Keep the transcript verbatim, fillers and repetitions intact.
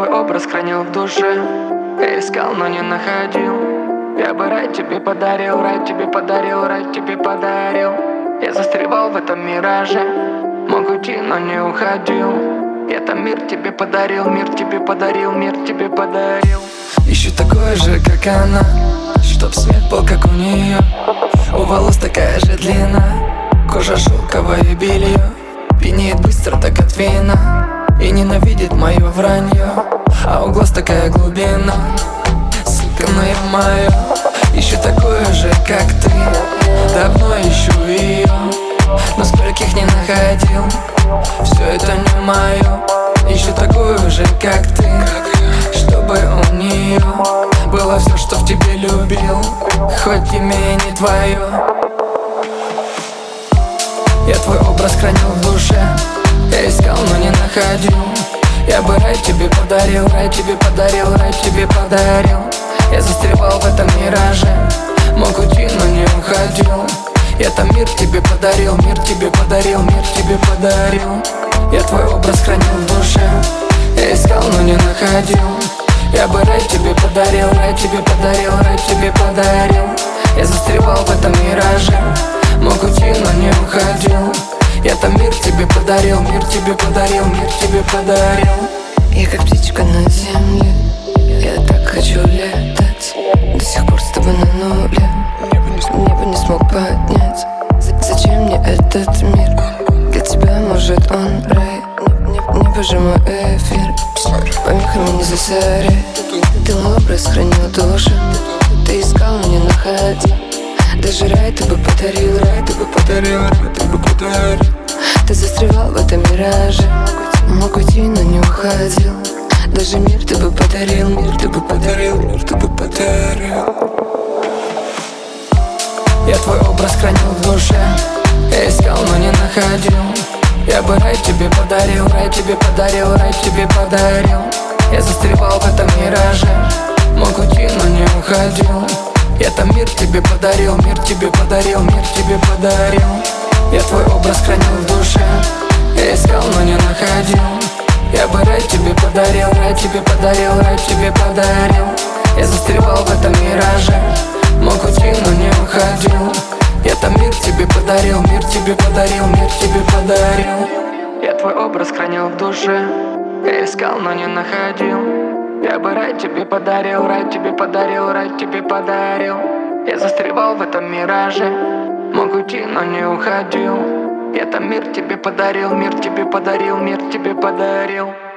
твой образ хранил в душе. Я искал, но не находил. Я бы рай тебе подарил, рай тебе подарил, рай тебе подарил. Я застревал в этом мираже, мог уйти, но не уходил. Это мир тебе подарил, мир тебе подарил, мир тебе подарил. Ищу такое же, как она, чтоб свет был, как у нее. У волос такая же длина, кожа шелковое белье. Пьянеет быстро, так от вина, и ненавидит мое вранье. А у глаз такая глубина, сука моя. Ищу такое же, как ты, давно ищу ее, но скольких не находил. Все это не мое. Ищу такую же, как ты, чтобы у нее было все, что в тебе любил, хоть имя и не твое. Я твой образ хранил в душе. Я искал, но не находил. Я бы рай тебе подарил, рай тебе подарил, рай тебе подарил. Я застревал в этом мираже, мог уйти, но не уходил. Это мир тебе подарил, мир тебе подарил, мир тебе подарил. Я твой образ хранил в душе. Я искал, но не находил. Я бы рай тебе подарил, рай тебе подарил, рай тебе подарил. Я застревал в этом мираже, мог уйти, но не уходил. Это мир тебе подарил, мир тебе подарил, мир тебе подарил. Я как птичка на земле, я так хочу летать. До сих пор с тобой на нуле, небо не смог поднять. Зачем мне этот мир? Для тебя, может, он рай. Небо же мой эфир, помехами не засоряй. Ты мой образ хранил душу, ты искал, но не находил. Даже рай ты бы подарил, рай ты бы подарил, рай ты бы подарил. Ты застревал в этом мираже, мог уйти, но не уходил. Даже мир ты бы подарил, мир ты бы подарил, мир ты бы подарил. Я твой образ хранил в душе. Я искал, но не находил. Я бы рай тебе подарил, рай тебе подарил, рай тебе подарил. Я застревал в этом мираже, мог уйти, но не уходил. Это мир тебе подарил, мир тебе подарил, мир тебе подарил. Я твой образ хранил в душе. Я искал, но не находил. Я бы рай тебе подарил, рай тебе подарил, рай тебе подарил. Я застревал в этом мираже, мог уйти, но не уходил. Это мир тебе подарил, мир тебе подарил, мир тебе подарил. Я твой образ хранил в душе. Я искал, но не находил. Я бы рай тебе подарил, рай тебе подарил, рай тебе подарил. Я застревал в этом мираже, мог уйти, но не уходил. Это мир тебе подарил, мир тебе подарил, мир тебе подарил.